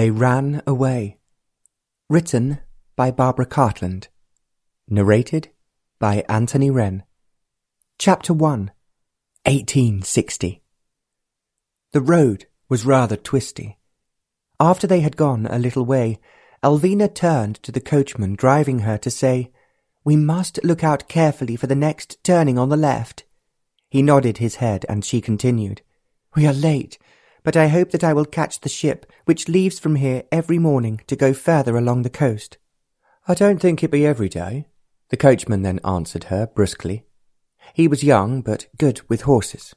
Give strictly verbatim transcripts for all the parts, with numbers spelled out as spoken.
They ran away. Written by Barbara Cartland. Narrated by Anthony Wren. Chapter one. eighteen sixty. The road was rather twisty. After they had gone a little way, Alvina turned to the coachman driving her to say, "We must look out carefully for the next turning on the left." He nodded his head, and she continued, "We are late, but I hope that I will catch the ship which leaves from here every morning to go further along the coast." "I don't think it be every day," the coachman then answered her brusquely. He was young, but good with horses.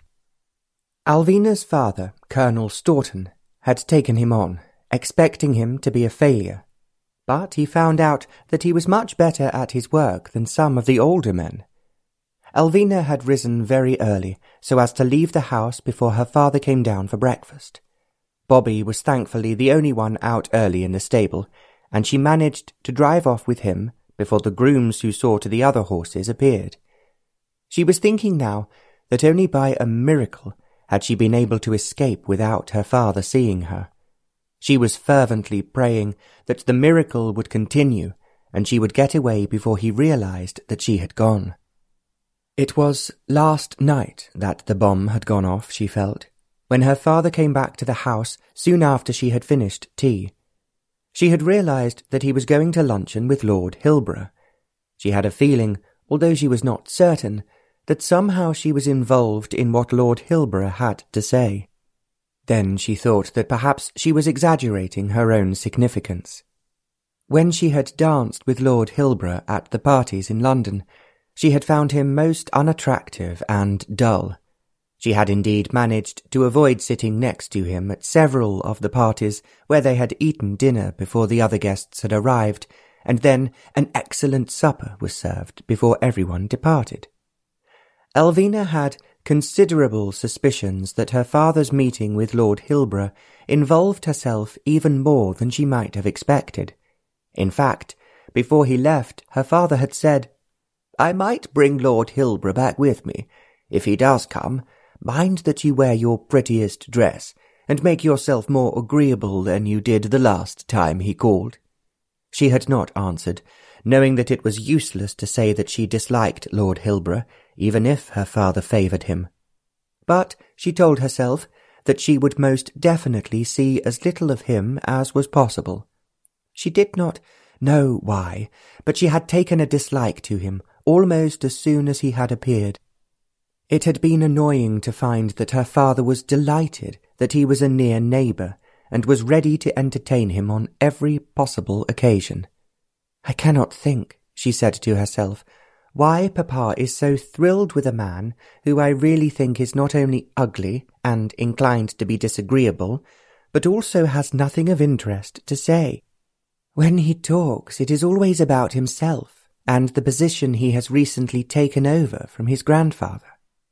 Alvina's father, Colonel Staunton, had taken him on, expecting him to be a failure. But he found out that he was much better at his work than some of the older men. Alvina had risen very early, so as to leave the house before her father came down for breakfast. Bobby was thankfully the only one out early in the stable, and she managed to drive off with him before the grooms who saw to the other horses appeared. She was thinking now that only by a miracle had she been able to escape without her father seeing her. She was fervently praying that the miracle would continue, and she would get away before he realized that she had gone. It was last night that the bomb had gone off, she felt, when her father came back to the house soon after she had finished tea. She had realized that he was going to luncheon with Lord Hilborough. She had a feeling, although she was not certain, that somehow she was involved in what Lord Hilborough had to say. Then she thought that perhaps she was exaggerating her own significance. When she had danced with Lord Hilborough at the parties in London, she had found him most unattractive and dull. She had indeed managed to avoid sitting next to him at several of the parties where they had eaten dinner before the other guests had arrived, and then an excellent supper was served before everyone departed. Alvina had considerable suspicions that her father's meeting with Lord Hilborough involved herself even more than she might have expected. In fact, before he left, her father had said, "I might bring Lord Hilborough back with me. If he does come, mind that you wear your prettiest dress, and make yourself more agreeable than you did the last time he called." She had not answered, knowing that it was useless to say that she disliked Lord Hilborough, even if her father favoured him. But she told herself that she would most definitely see as little of him as was possible. She did not know why, but she had taken a dislike to him almost as soon as he had appeared. It had been annoying to find that her father was delighted that he was a near neighbour, and was ready to entertain him on every possible occasion. "I cannot think," she said to herself, "why Papa is so thrilled with a man who I really think is not only ugly and inclined to be disagreeable, but also has nothing of interest to say. When he talks, it is always about himself and the position he has recently taken over from his grandfather."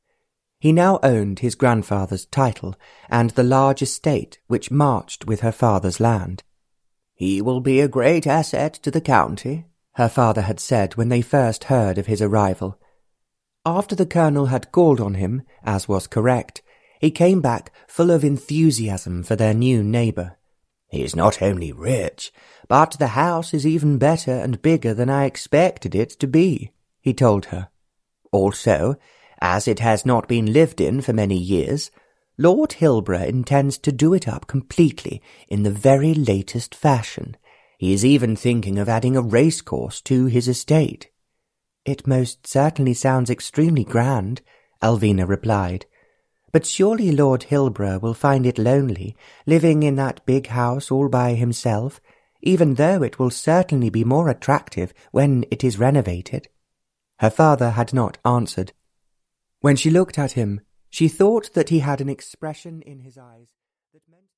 He now owned his grandfather's title and the large estate which marched with her father's land. "He will be a great asset to the county," her father had said when they first heard of his arrival. After the colonel had called on him, as was correct, he came back full of enthusiasm for their new neighbour. "He is not only rich, but the house is even better and bigger than I expected it to be," he told her. "Also, as it has not been lived in for many years, Lord Hilborough intends to do it up completely in the very latest fashion. He is even thinking of adding a racecourse to his estate." "It most certainly sounds extremely grand," Alvina replied. "But surely Lord Hilborough will find it lonely, living in that big house all by himself, even though it will certainly be more attractive when it is renovated." Her father had not answered. When she looked at him, she thought that he had an expression in his eyes that meant